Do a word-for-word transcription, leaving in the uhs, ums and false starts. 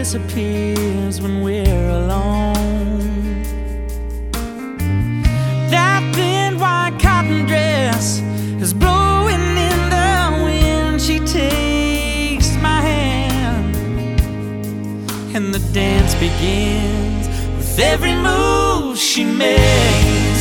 disappears when we're alone. That thin white cotton dress is blowing in the wind. She takes my hand, and the dance begins with every move she makes.